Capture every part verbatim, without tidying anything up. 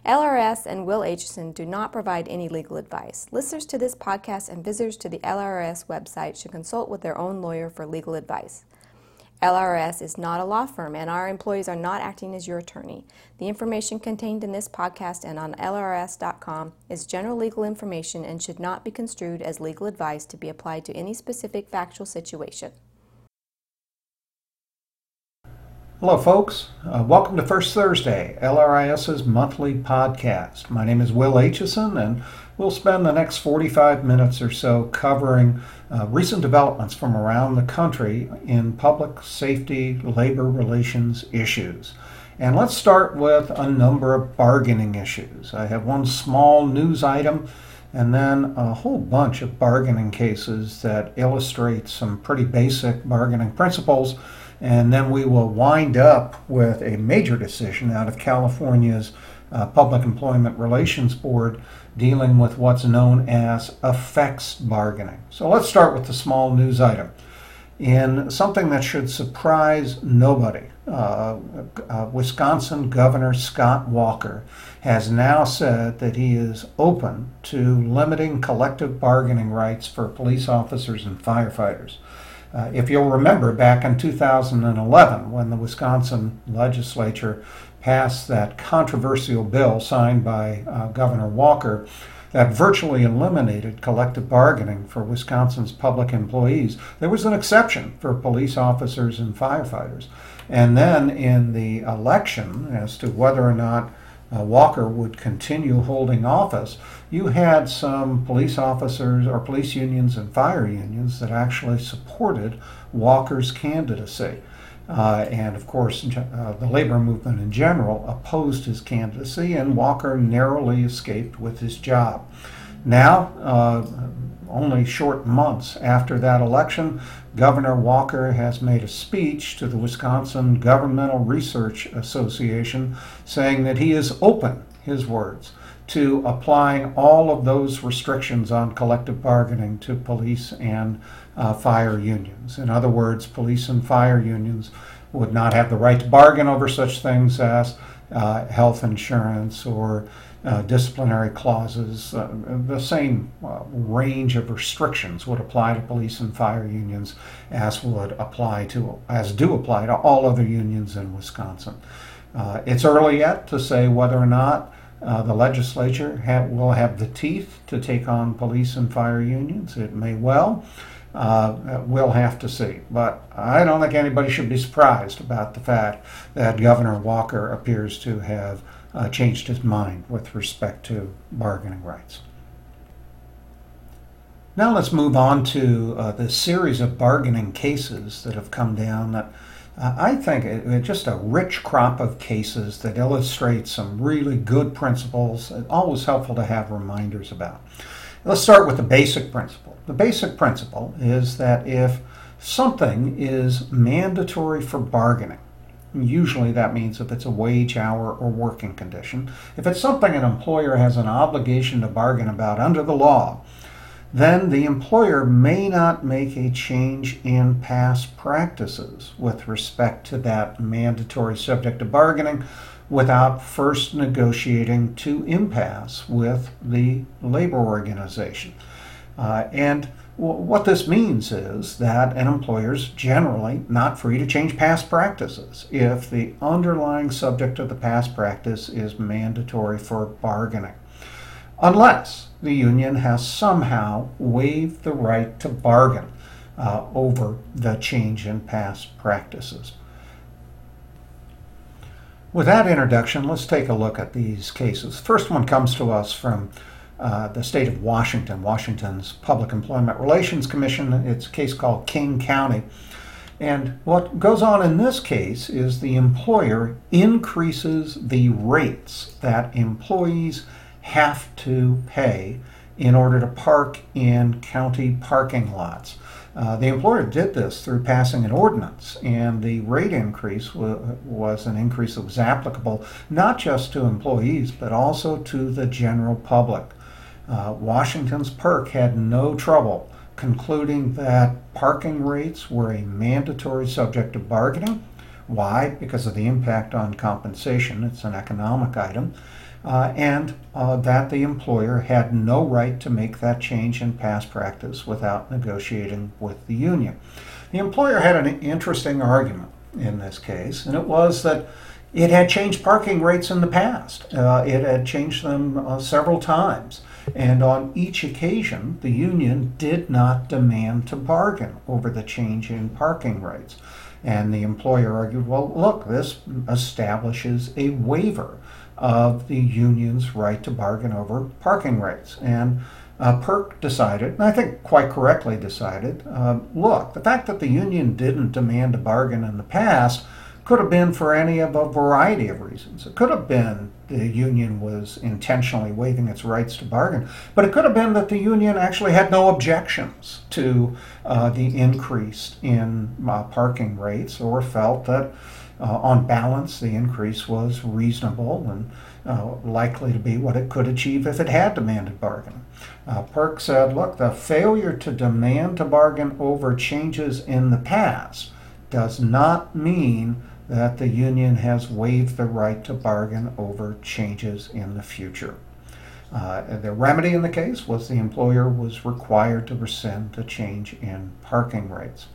L R S and Will Aitchison do not provide any legal advice. Listeners to this podcast and visitors to the L R S website should consult with their own lawyer for legal advice. L R S is not a law firm, and our employees are not acting as your attorney. The information contained in this podcast and on L R S dot com is general legal information and should not be construed as legal advice to be applied to any specific factual situation. Hello folks, uh, welcome to First Thursday, LRIS's monthly podcast. My name is Will Aitchison, and we'll spend the next forty-five minutes or so covering uh, recent developments from around the country in public safety, labor relations issues. And let's start with a number of bargaining issues. I have one small news item and then a whole bunch of bargaining cases that illustrate some pretty basic bargaining principles. And then we will wind up with a major decision out of California's uh, Public Employment Relations Board dealing with what's known as effects bargaining. So let's start with the small news item. In something that should surprise nobody, uh, uh, Wisconsin Governor Scott Walker has now said that he is open to limiting collective bargaining rights for police officers and firefighters. Uh, if you'll remember, back in two thousand eleven, when the Wisconsin legislature passed that controversial bill signed by uh, Governor Walker that virtually eliminated collective bargaining for Wisconsin's public employees, there was an exception for police officers and firefighters. And then in the election, as to whether or not Uh, Walker would continue holding office, you had some police officers or police unions and fire unions that actually supported Walker's candidacy. Uh, and of course, uh, the labor movement in general opposed his candidacy, and Walker narrowly escaped with his job. Now, uh, only short months after that election, Governor Walker has made a speech to the Wisconsin Governmental Research Association saying that he is open, his words, to applying all of those restrictions on collective bargaining to police and uh, fire unions. In other words, police and fire unions would not have the right to bargain over such things as uh, health insurance or Uh, disciplinary clauses. Uh, the same uh, range of restrictions would apply to police and fire unions as would apply to, as do apply to all other unions in Wisconsin. Uh, it's early yet to say whether or not uh, the legislature ha- will have the teeth to take on police and fire unions. It may well. Uh, we'll have to see. But I don't think anybody should be surprised about the fact that Governor Walker appears to have Uh, changed his mind with respect to bargaining rights. Now let's move on to uh, the series of bargaining cases that have come down that uh, I think it, it's just a rich crop of cases that illustrate some really good principles. It's always helpful to have reminders about. Let's start with the basic principle. The basic principle is that if something is mandatory for bargaining, usually that means if it's a wage, hour, or working condition. If it's something an employer has an obligation to bargain about under the law, then the employer may not make a change in past practices with respect to that mandatory subject of bargaining without first negotiating to impasse with the labor organization. Uh, and What this means is that an employer is generally not free to change past practices if the underlying subject of the past practice is mandatory for bargaining, unless the union has somehow waived the right to bargain uh, over the change in past practices. With that introduction, let's take a look at these cases. First one comes to us from Uh, the state of Washington, Washington's Public Employment Relations Commission. It's a case called King County. And what goes on in this case is the employer increases the rates that employees have to pay in order to park in county parking lots. Uh, the employer did this through passing an ordinance, and the rate increase w- was an increase that was applicable not just to employees but also to the general public. Uh, Washington's P E R C had no trouble concluding that parking rates were a mandatory subject of bargaining. Why? Because of the impact on compensation. It's an economic item. uh, and uh, that the employer had no right to make that change in past practice without negotiating with the union. The employer had an interesting argument in this case, and it was that it had changed parking rates in the past. Uh, it had changed them uh, several times. And on each occasion, the union did not demand to bargain over the change in parking rates. And the employer argued, well, look, this establishes a waiver of the union's right to bargain over parking rates. And uh, PERC decided, and I think quite correctly decided, uh, look, the fact that the union didn't demand a bargain in the past could have been for any of a variety of reasons. It could have been the union was intentionally waiving its rights to bargain, but it could have been that the union actually had no objections to uh, the increase in uh, parking rates, or felt that uh, on balance the increase was reasonable and uh, likely to be what it could achieve if it had demanded bargain. Uh, PERC said, look, the failure to demand to bargain over changes in the past does not mean that the union has waived the right to bargain over changes in the future. Uh, the remedy in the case was the employer was required to rescind the change in parking rates.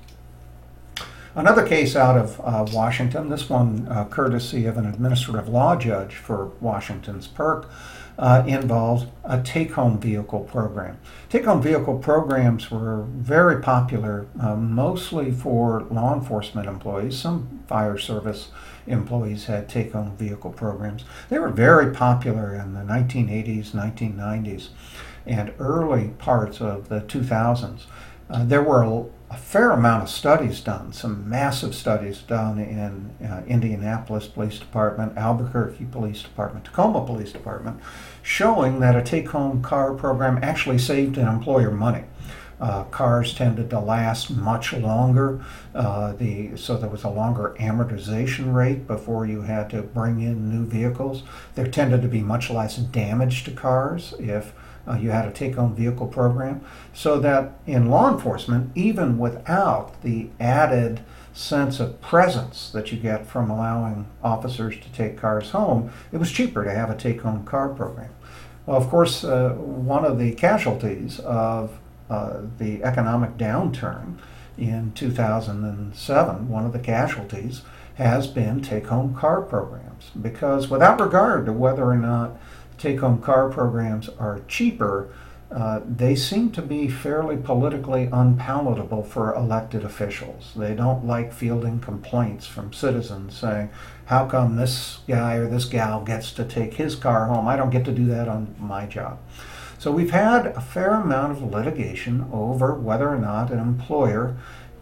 Another case out of uh, Washington, this one uh, courtesy of an administrative law judge for Washington's PERC, uh, involves a take-home vehicle program. Take-home vehicle programs were very popular, uh, mostly for law enforcement employees. Some fire service employees had take-home vehicle programs. They were very popular in the nineteen eighties, nineteen nineties, and early parts of the two thousands. Uh, there were a, a fair amount of studies done, some massive studies done in uh, Indianapolis Police Department, Albuquerque Police Department, Tacoma Police Department, showing that a take-home car program actually saved an employer money. Uh, cars tended to last much longer, uh, the, so there was a longer amortization rate before you had to bring in new vehicles. There tended to be much less damage to cars if uh, you had a take-home vehicle program, so that in law enforcement, even without the added sense of presence that you get from allowing officers to take cars home, it was cheaper to have a take-home car program. Well, of course, uh, one of the casualties of uh, the economic downturn in two thousand seven, one of the casualties has been take-home car programs, because without regard to whether or not take-home car programs are cheaper, Uh, they seem to be fairly politically unpalatable for elected officials. They don't like fielding complaints from citizens saying, how come this guy or this gal gets to take his car home? I don't get to do that on my job. So we've had a fair amount of litigation over whether or not an employer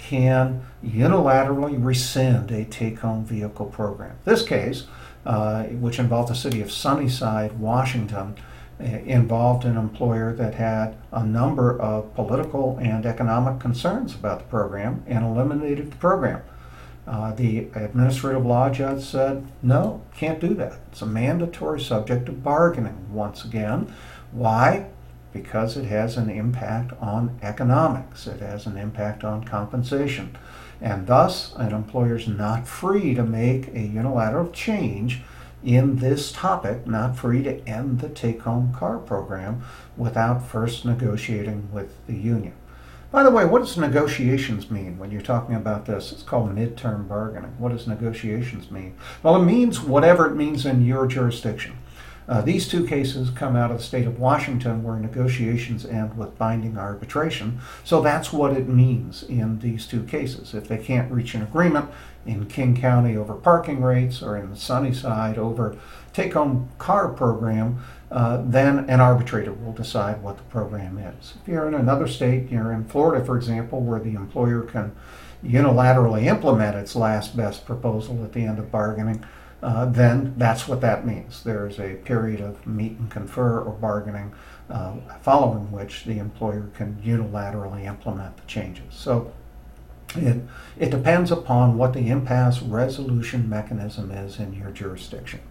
can unilaterally rescind a take-home vehicle program. This case, uh, which involved the city of Sunnyside, Washington, involved an employer that had a number of political and economic concerns about the program and eliminated the program. Uh, the administrative law judge said, no, can't do that. It's a mandatory subject of bargaining once again. Why? Because it has an impact on economics. It has an impact on compensation. And thus, an employer is not free to make a unilateral change in this topic, not free to end the take-home car program without first negotiating with the union. By the way, what does negotiations mean when you're talking about this? It's called midterm bargaining. What does negotiations mean? Well, it means whatever it means in your jurisdiction. Uh, these two cases come out of the state of Washington, where negotiations end with binding arbitration. So that's what it means in these two cases. If they can't reach an agreement in King County over parking rates, or in the Sunnyside over take-home car program, uh, then an arbitrator will decide what the program is. If you're in another state, you're in Florida, for example, where the employer can unilaterally implement its last best proposal at the end of bargaining, Uh, then that's what that means. There's a period of meet and confer or bargaining, uh, following which the employer can unilaterally implement the changes. So it, it depends upon what the impasse resolution mechanism is in your jurisdiction.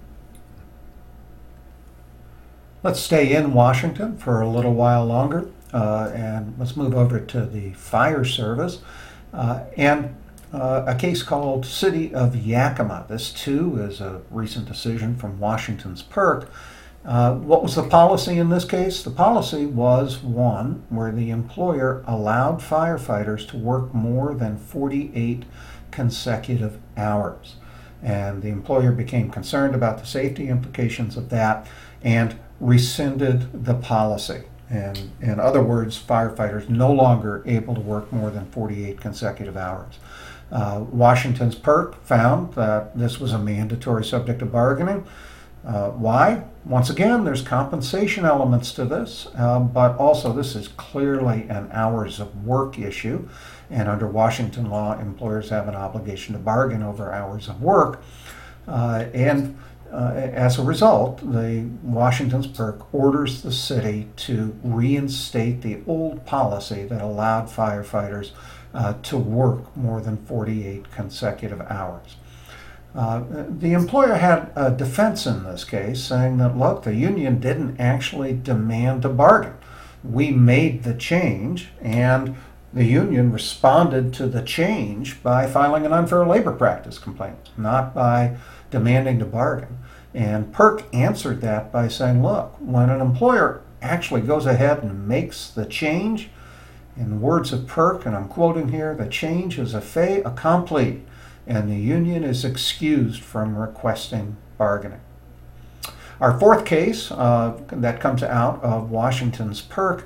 Let's stay in Washington for a little while longer, uh, and let's move over to the fire service. Uh, and Uh, a case called City of Yakima. This, too, is a recent decision from Washington's PERC, Uh, what was the policy in this case? The policy was one where the employer allowed firefighters to work more than forty-eight consecutive hours. And the employer became concerned about the safety implications of that and rescinded the policy. And in other words, firefighters no longer able to work more than forty-eight consecutive hours. Uh, Washington's PERC found that this was a mandatory subject of bargaining. Uh, why? Once again, there's compensation elements to this, uh, but also this is clearly an hours of work issue. And under Washington law, employers have an obligation to bargain over hours of work. Uh, and uh, as a result, the Washington's PERC orders the city to reinstate the old policy that allowed firefighters uh, to work more than forty-eight consecutive hours. Uh, the employer had a defense in this case, saying that, look, the union didn't actually demand a bargain. We made the change, and the union responded to the change by filing an unfair labor practice complaint, not by demanding to bargain. And PERC answered that by saying, look, when an employer actually goes ahead and makes the change, in the words of PERC, and I'm quoting here, the change is a fait accompli, and the union is excused from requesting bargaining. Our fourth case uh, that comes out of Washington's PERC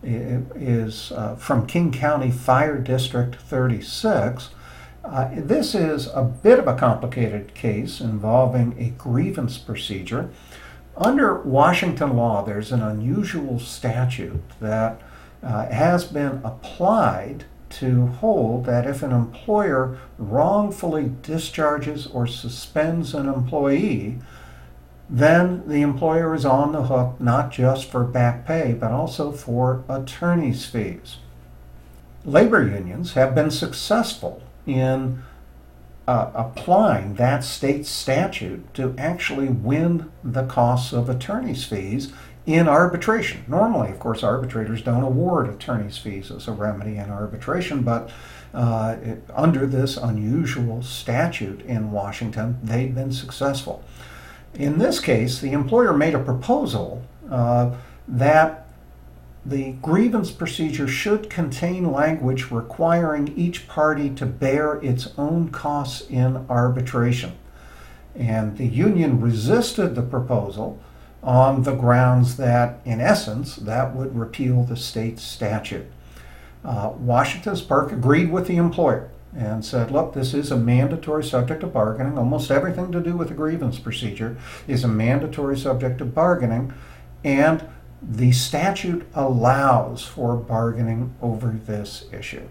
is uh, from King County Fire District thirty-six. Uh, this is a bit of a complicated case involving a grievance procedure. Under Washington law, there's an unusual statute that uh, has been applied to hold that if an employer wrongfully discharges or suspends an employee, then the employer is on the hook not just for back pay, but also for attorney's fees. Labor unions have been successful in uh, applying that state statute to actually win the costs of attorney's fees in arbitration. Normally, of course, arbitrators don't award attorney's fees as a remedy in arbitration, but uh, it, under this unusual statute in Washington, they've been successful. In this case, the employer made a proposal uh, that the grievance procedure should contain language requiring each party to bear its own costs in arbitration. And the union resisted the proposal on the grounds that, in essence, that would repeal the state statute. Uh, Washington's PERC agreed with the employer and said, look, this is a mandatory subject of bargaining. Almost everything to do with the grievance procedure is a mandatory subject of bargaining, and the statute allows for bargaining over this issue.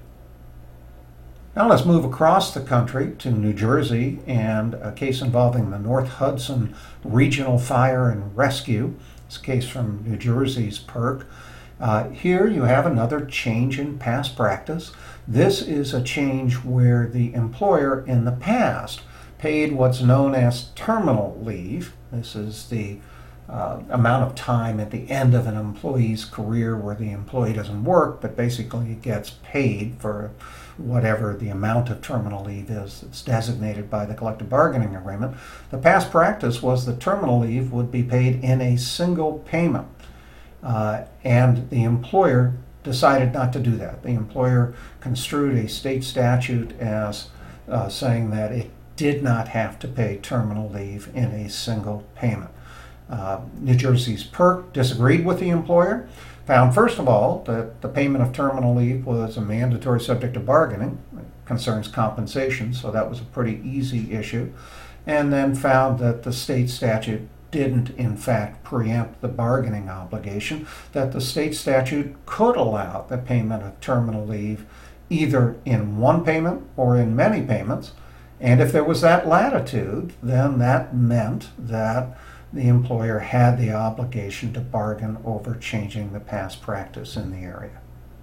Now let's move across the country to New Jersey and a case involving the North Hudson Regional Fire and Rescue. It's a case from New Jersey's PERC. Uh, here you have another change in past practice. This is a change where the employer in the past paid what's known as terminal leave. This is the uh, amount of time at the end of an employee's career where the employee doesn't work, but basically gets paid for whatever the amount of terminal leave is that's designated by the collective bargaining agreement. The past practice was that terminal leave would be paid in a single payment. Uh, and the employer decided not to do that. The employer construed a state statute as uh, saying that it did not have to pay terminal leave in a single payment. Uh, New Jersey's PERC disagreed with the employer, found first of all that the payment of terminal leave was a mandatory subject of bargaining. It concerns compensation, so that was a pretty easy issue, and then found that the state statute didn't in fact preempt the bargaining obligation, that the state statute could allow the payment of terminal leave either in one payment or in many payments, and if there was that latitude, then that meant that the employer had the obligation to bargain over changing the past practice in the area.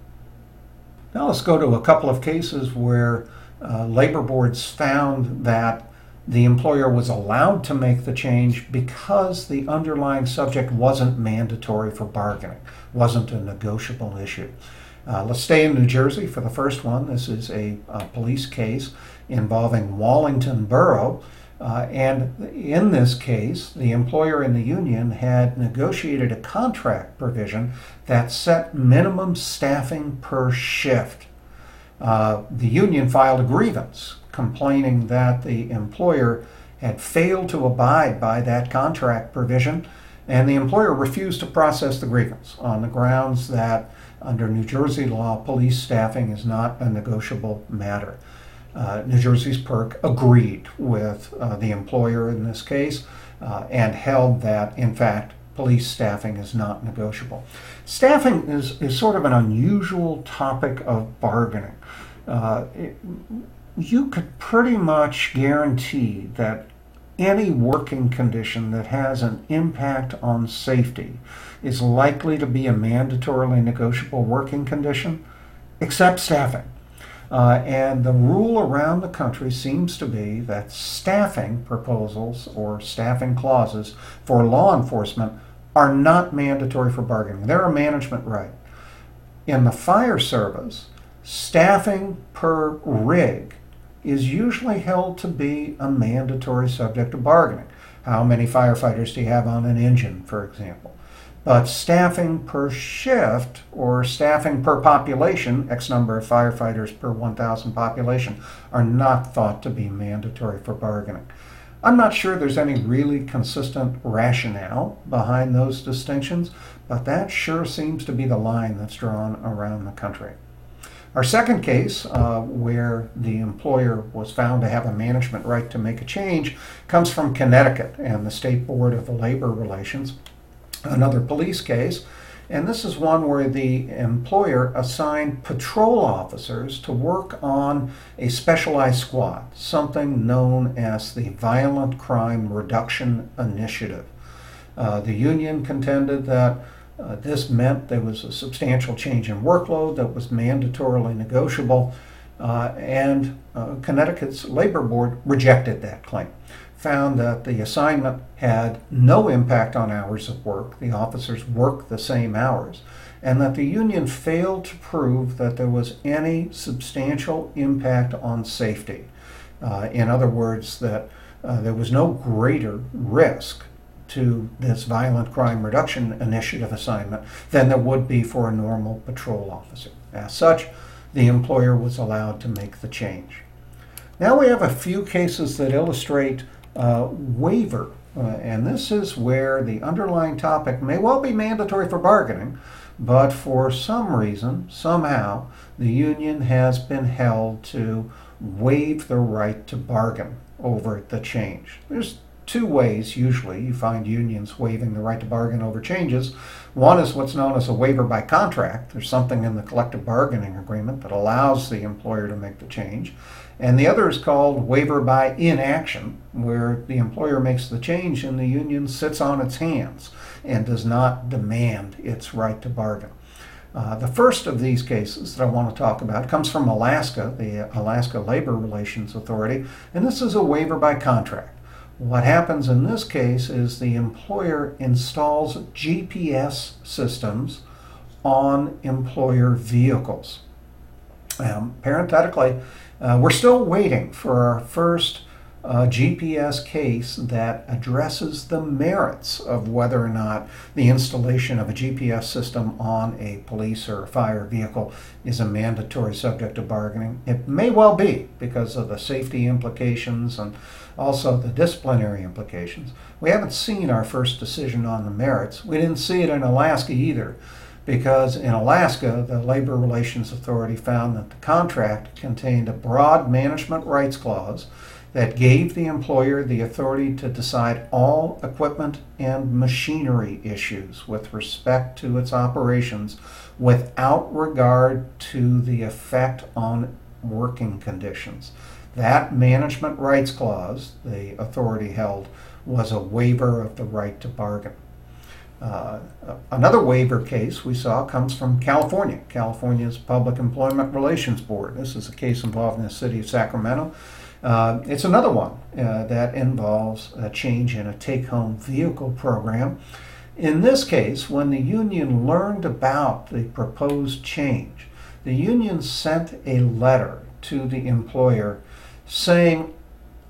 Now let's go to a couple of cases where uh, labor boards found that the employer was allowed to make the change because the underlying subject wasn't mandatory for bargaining, wasn't a negotiable issue. Uh, let's stay in New Jersey for the first one. This is a, a police case involving Wallington Borough. Uh, and in this case, the employer and the union had negotiated a contract provision that set minimum staffing per shift. Uh, the union filed a grievance complaining that the employer had failed to abide by that contract provision, and the employer refused to process the grievance on the grounds that under New Jersey law, police staffing is not a negotiable matter. Uh, New Jersey's P E R C agreed with uh, the employer in this case uh, and held that, in fact, police staffing is not negotiable. Staffing is, is sort of an unusual topic of bargaining. Uh, it, you could pretty much guarantee that any working condition that has an impact on safety is likely to be a mandatorily negotiable working condition, except staffing. Uh, and the rule around the country seems to be that staffing proposals or staffing clauses for law enforcement are not mandatory for bargaining. They're a management right. In the fire service, staffing per rig is usually held to be a mandatory subject of bargaining. How many firefighters do you have on an engine, for example? But staffing per shift or staffing per population, X number of firefighters per one thousand population, are not thought to be mandatory for bargaining. I'm not sure there's any really consistent rationale behind those distinctions, but that sure seems to be the line that's drawn around the country. Our second case, uh, where the employer was found to have a management right to make a change, comes from Connecticut and the State Board of Labor Relations. Another police case, and this is one where the employer assigned patrol officers to work on a specialized squad, something known as the Violent Crime Reduction Initiative. Uh, the union contended that uh, this meant there was a substantial change in workload that was mandatorily negotiable, uh, and uh, Connecticut's Labor Board rejected that claim. Found that the assignment had no impact on hours of work, the officers worked the same hours, and that the union failed to prove that there was any substantial impact on safety. Uh, in other words, that uh, there was no greater risk to this Violent Crime Reduction Initiative assignment than there would be for a normal patrol officer. As such, the employer was allowed to make the change. Now we have a few cases that illustrate Uh, waiver, uh, and this is where the underlying topic may well be mandatory for bargaining, but for some reason, somehow, the union has been held to waive the right to bargain over the change. There's two ways usually you find unions waiving the right to bargain over changes. One is what's known as a waiver by contract. There's something in the collective bargaining agreement that allows the employer to make the change. And the other is called waiver by inaction, where the employer makes the change and the union sits on its hands and does not demand its right to bargain. Uh, the first of these cases that I want to talk about comes from Alaska, the Alaska Labor Relations Authority, and this is a waiver by contract. What happens in this case is the employer installs G P S systems on employer vehicles. Um, parenthetically, uh, we're still waiting for our first uh, G P S case that addresses the merits of whether or not the installation of a G P S system on a police or fire vehicle is a mandatory subject of bargaining. It may well be because of the safety implications and also the disciplinary implications. We haven't seen our first decision on the merits. We didn't see it in Alaska either, because in Alaska, the Labor Relations Authority found that the contract contained a broad management rights clause that gave the employer the authority to decide all equipment and machinery issues with respect to its operations without regard to the effect on working conditions. That management rights clause, the authority held, was a waiver of the right to bargain. Uh, another waiver case we saw comes from California, California's Public Employment Relations Board. This is a case involving the city of Sacramento. Uh, it's another one uh, that involves a change in a take-home vehicle program. In this case, when the union learned about the proposed change, the union sent a letter to the employer saying,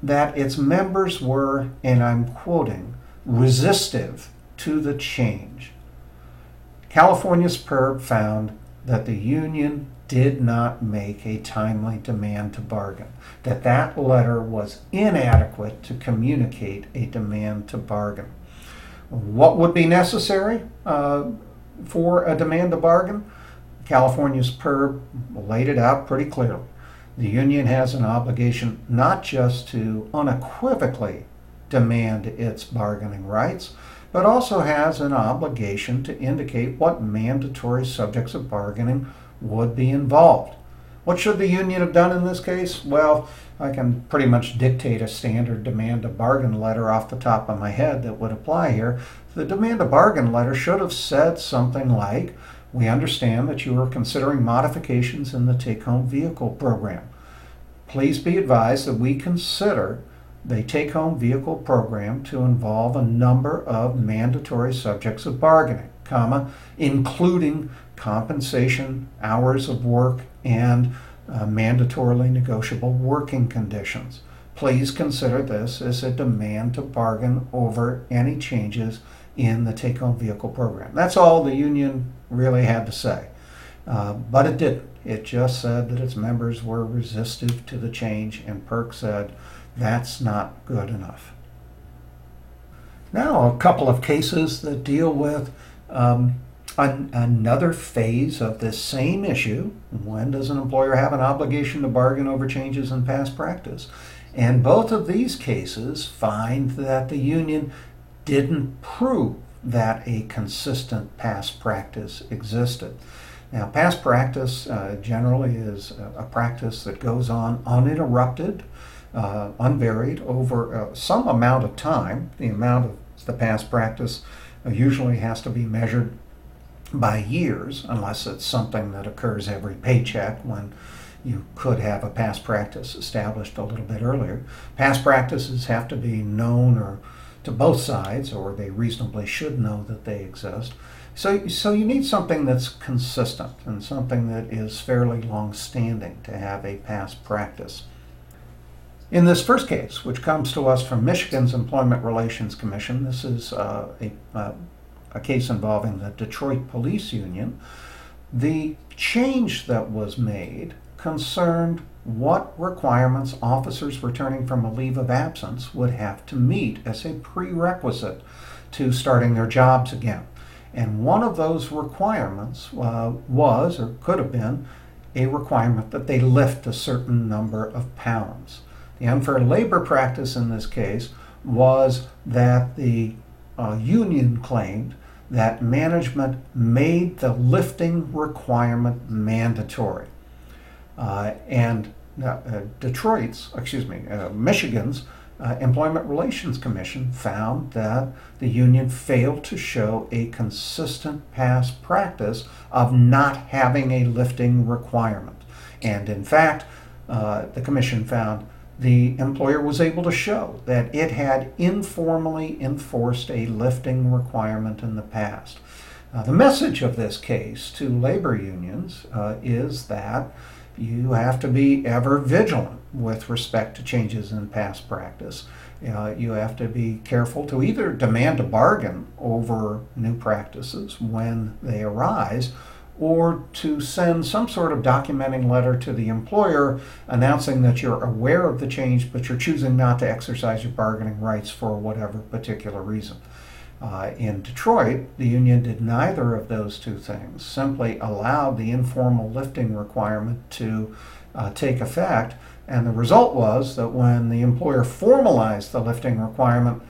that its members were, and I'm quoting, resistive to the change. California's P I R B found that the union did not make a timely demand to bargain, that that letter was inadequate to communicate a demand to bargain. What would be necessary uh, for a demand to bargain? California's P I R B laid it out pretty clearly. The union has an obligation not just to unequivocally demand its bargaining rights, but also has an obligation to indicate what mandatory subjects of bargaining would be involved. What should the union have done in this case? Well, I can pretty much dictate a standard demand to bargain letter off the top of my head that would apply here. The demand to bargain letter should have said something like, we understand that you are considering modifications in the take-home vehicle program. Please be advised that we consider the take-home vehicle program to involve a number of mandatory subjects of bargaining, comma, including compensation, hours of work, and uh, mandatorily negotiable working conditions. Please consider this as a demand to bargain over any changes in the take-home vehicle program. That's all the union really had to say. Uh, but it didn't. It just said that its members were resistive to the change, and P I R C said that's not good enough. Now, a couple of cases that deal with um, an, another phase of this same issue. When does an employer have an obligation to bargain over changes in past practice? And both of these cases find that the union didn't prove that a consistent past practice existed. Now, past practice uh, generally is a, a practice that goes on uninterrupted, uh, unvaried over uh, some amount of time. The amount of the past practice uh, usually has to be measured by years, unless it's something that occurs every paycheck when you could have a past practice established a little bit earlier. Past practices have to be known or to both sides, or they reasonably should know that they exist. So, so you need something that's consistent and something that is fairly long-standing to have a past practice. In this first case, which comes to us from Michigan's Employment Relations Commission, this is uh, a, uh, a case involving the Detroit Police Union. The change that was made concerned what requirements officers returning from a leave of absence would have to meet as a prerequisite to starting their jobs again. And one of those requirements uh, was, or could have been, a requirement that they lift a certain number of pounds. The unfair labor practice in this case was that the uh, union claimed that management made the lifting requirement mandatory. Uh, and uh, Detroit's, excuse me, uh, Michigan's uh, Employment Relations Commission found that the union failed to show a consistent past practice of not having a lifting requirement. And in fact, uh, the commission found the employer was able to show that it had informally enforced a lifting requirement in the past. Uh, the message of this case to labor unions uh, is that you have to be ever vigilant with respect to changes in past practice. Uh, you have to be careful to either demand a bargain over new practices when they arise, or to send some sort of documenting letter to the employer announcing that you're aware of the change, but you're choosing not to exercise your bargaining rights for whatever particular reason. Uh, in Detroit, the union did neither of those two things, simply allowed the informal lifting requirement to uh, take effect, and the result was that when the employer formalized the lifting requirement,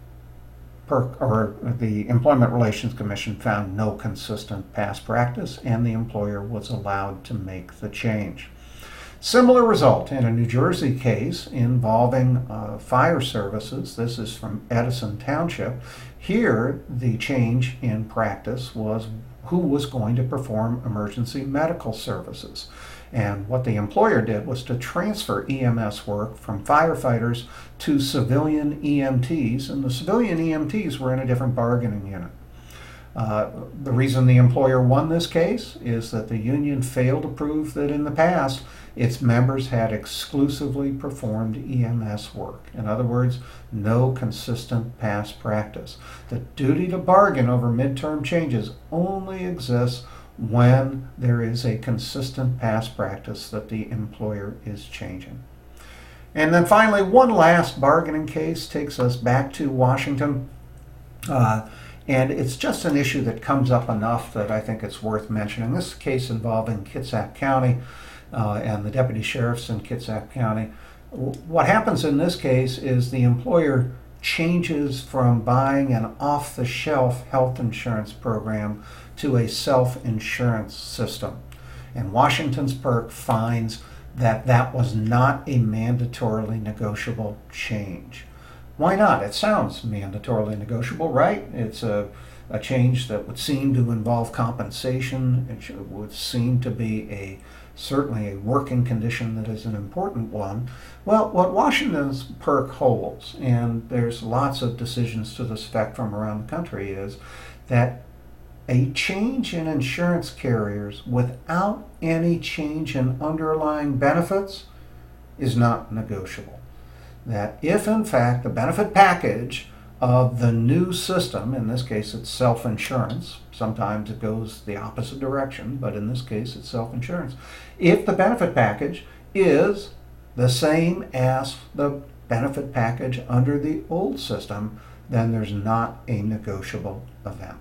per, or the Employment Relations Commission found no consistent past practice, and the employer was allowed to make the change. Similar result in a New Jersey case involving uh, fire services. This is from Edison Township. Here, the change in practice was who was going to perform emergency medical services. And what the employer did was to transfer E M S work from firefighters to civilian E M Ts, and the civilian E M Ts were in a different bargaining unit. Uh, the reason the employer won this case is that the union failed to prove that in the past its members had exclusively performed E M S work. In other words, no consistent past practice. The duty to bargain over midterm changes only exists when there is a consistent past practice that the employer is changing. And then finally, one last bargaining case takes us back to Washington. Uh, and it's just an issue that comes up enough that I think it's worth mentioning. This is a case involving Kitsap County uh, and the deputy sheriffs in Kitsap County. What happens in this case is the employer changes from buying an off-the-shelf health insurance program to a self-insurance system. And Washington's PERC finds that that was not a mandatorily negotiable change. Why not? It sounds mandatorily negotiable, right? It's a, a change that would seem to involve compensation. It should, would seem to be a certainly a working condition that is an important one. Well, what Washington's PERC holds, and there's lots of decisions to this effect from around the country, is that a change in insurance carriers without any change in underlying benefits is not negotiable. That if in fact the benefit package of the new system, in this case it's self-insurance, sometimes it goes the opposite direction, but in this case it's self-insurance, if the benefit package is the same as the benefit package under the old system, then there's not a negotiable event.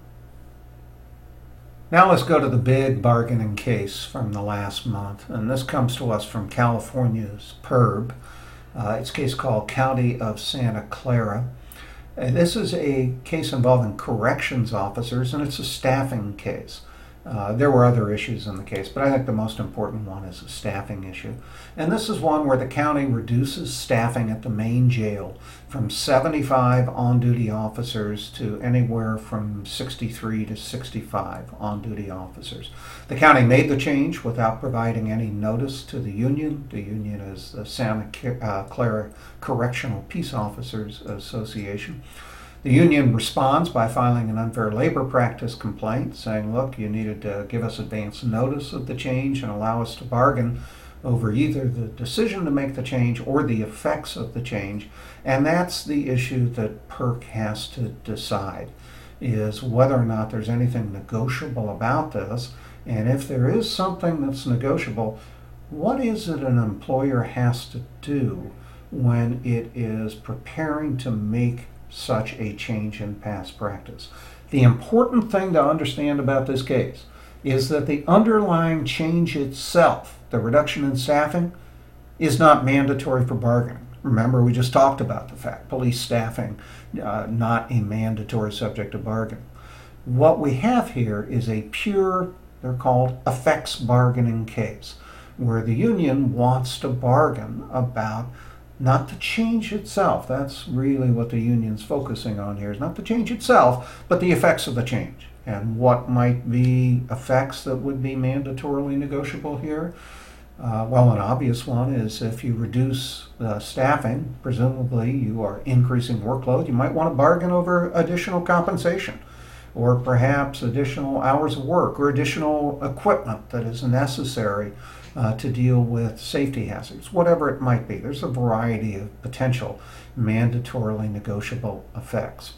Now let's go to the big bargaining case from the last month, and this comes to us from California's P I R B. Uh, it's a case called County of Santa Clara. And this is a case involving corrections officers, and it's a staffing case. Uh, there were other issues in the case, but I think the most important one is a staffing issue. And this is one where the county reduces staffing at the main jail from seventy-five on-duty officers to anywhere from sixty-three to sixty-five on-duty officers. The county made the change without providing any notice to the union. The union is the Santa Clara Correctional Peace Officers Association. The union responds by filing an unfair labor practice complaint saying, look, you needed to give us advance notice of the change and allow us to bargain over either the decision to make the change or the effects of the change. And that's the issue that PERC has to decide, is whether or not there's anything negotiable about this. And if there is something that's negotiable, what is it an employer has to do when it is preparing to make such a change in past practice? The important thing to understand about this case is that the underlying change itself, the reduction in staffing, is not mandatory for bargaining. Remember, we just talked about the fact police staffing uh, not a mandatory subject of bargaining. What we have here is a pure, they're called effects bargaining case, where the union wants to bargain about not the change itself. That's really what the union's focusing on here, is not the change itself, but the effects of the change. And what might be effects that would be mandatorily negotiable here? Uh, well, an obvious one is if you reduce uh, staffing, presumably you are increasing workload. You might want to bargain over additional compensation, or perhaps additional hours of work, or additional equipment that is necessary Uh, to deal with safety hazards, whatever it might be. There's a variety of potential mandatorily negotiable effects.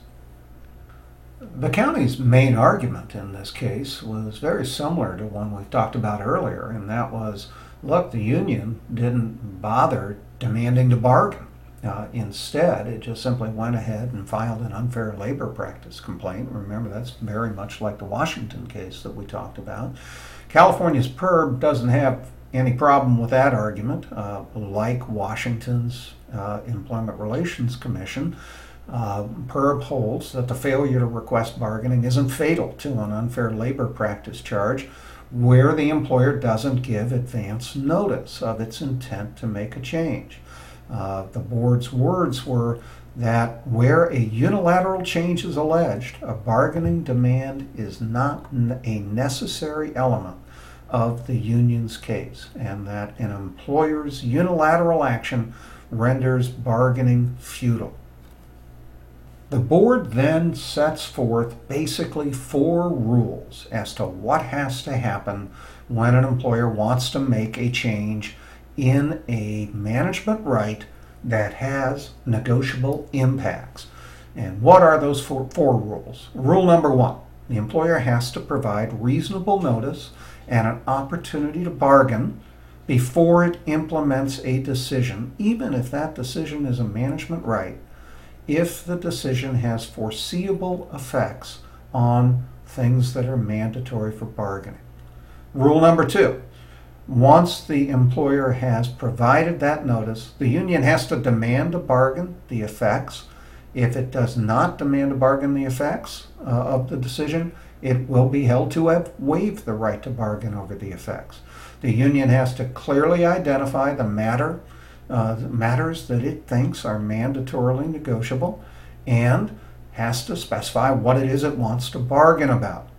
The county's main argument in this case was very similar to one we've talked about earlier, and that was, look, the union didn't bother demanding to bargain. Uh, instead, it just simply went ahead and filed an unfair labor practice complaint. Remember, that's very much like the Washington case that we talked about. California's P I R B doesn't have any problem with that argument. Uh, like Washington's uh, Employment Relations Commission, uh, P I R B holds that the failure to request bargaining isn't fatal to an unfair labor practice charge where the employer doesn't give advance notice of its intent to make a change. Uh, the board's words were that where a unilateral change is alleged, a bargaining demand is not a necessary element of the union's case, and that an employer's unilateral action renders bargaining futile. The board then sets forth basically four rules as to what has to happen when an employer wants to make a change in a management right that has negotiable impacts. And what are those four, four rules? Rule number one, the employer has to provide reasonable notice and an opportunity to bargain before it implements a decision, even if that decision is a management right, if the decision has foreseeable effects on things that are mandatory for bargaining. Rule number two, once the employer has provided that notice, the union has to demand to bargain the effects. If it does not demand to bargain the effects uh, of the decision, it will be held to have waived the right to bargain over the effects. The union has to clearly identify the matter, uh, the matters that it thinks are mandatorily negotiable, and has to specify what it is it wants to bargain about.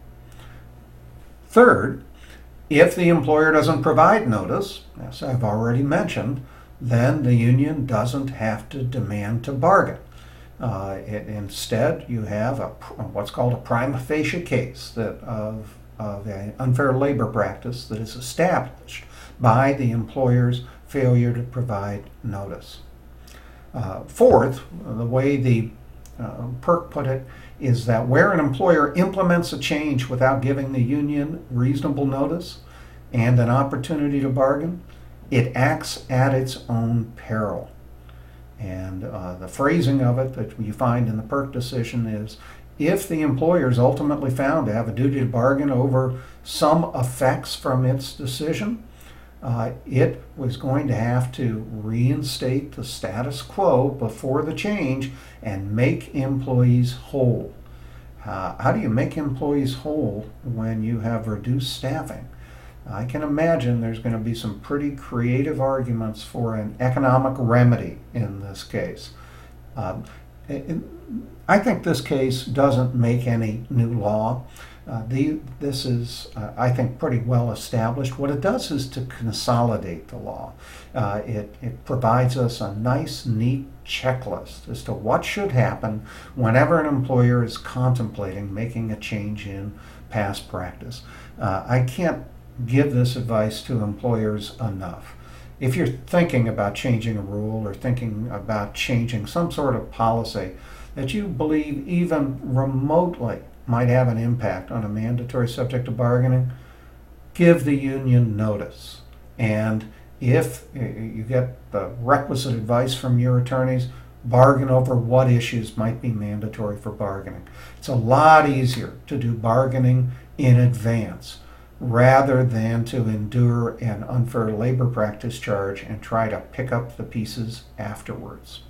Third, if the employer doesn't provide notice, as I've already mentioned, then the union doesn't have to demand to bargain. Uh, it, instead, you have a, what's called a prima facie case that of, of an unfair labor practice that is established by the employer's failure to provide notice. Uh, fourth, the way the uh, Perk put it is that where an employer implements a change without giving the union reasonable notice and an opportunity to bargain, it acts at its own peril. And uh, the phrasing of it that you find in the Perk decision is, if the employer is ultimately found to have a duty to bargain over some effects from its decision, uh, it was going to have to reinstate the status quo before the change and make employees whole. Uh, how do you make employees whole when you have reduced staffing? I can imagine there's going to be some pretty creative arguments for an economic remedy in this case. Um, it, I think this case doesn't make any new law. Uh, the, this is, uh, I think, pretty well established. What it does is to consolidate the law. Uh, it, it provides us a nice, neat checklist as to what should happen whenever an employer is contemplating making a change in past practice. Uh, I can't give this advice to employers enough. If you're thinking about changing a rule or thinking about changing some sort of policy that you believe even remotely might have an impact on a mandatory subject to bargaining, give the union notice. And if you get the requisite advice from your attorneys, bargain over what issues might be mandatory for bargaining. It's a lot easier to do bargaining in advance rather than to endure an unfair labor practice charge and try to pick up the pieces afterwards.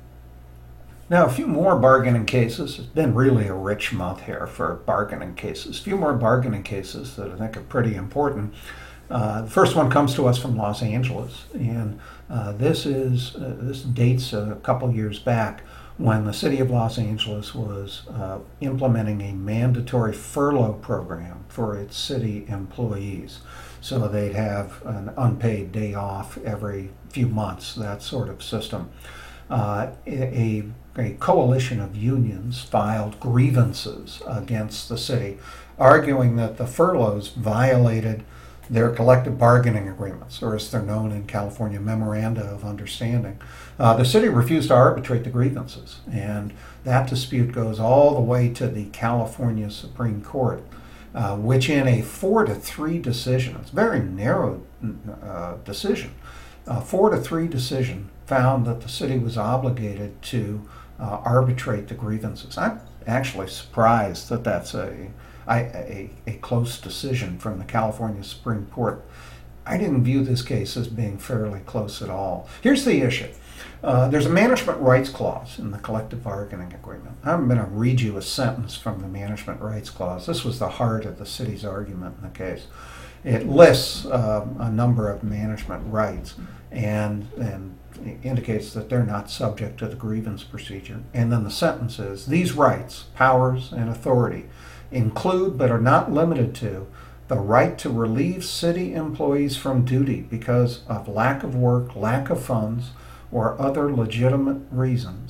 Now, a few more bargaining cases. It's been really a rich month here for bargaining cases. A few more bargaining cases that I think are pretty important. Uh, the first one comes to us from Los Angeles, and uh, this is uh, this dates a couple years back when the city of Los Angeles was uh, implementing a mandatory furlough program for its city employees. So they'd have an unpaid day off every few months, that sort of system. Uh, a, a coalition of unions filed grievances against the city, arguing that the furloughs violated their collective bargaining agreements, or as they're known in California, memoranda of understanding. Uh, the city refused to arbitrate the grievances, and that dispute goes all the way to the California Supreme Court, uh, which in a four to three decision, it's a very narrow uh, decision, a four to three decision found that the city was obligated to uh, arbitrate the grievances. I'm actually surprised that that's a I, a, a close decision from the California Supreme Court. I didn't view this case as being fairly close at all. Here's the issue. Uh, there's a management rights clause in the collective bargaining agreement. I'm going to read you a sentence from the management rights clause. This was the heart of the city's argument in the case. It lists uh, a number of management rights and, and indicates that they're not subject to the grievance procedure. And then the sentence is, these rights, powers, and authority include but are not limited to the right to relieve city employees from duty because of lack of work, lack of funds, or other legitimate reasons,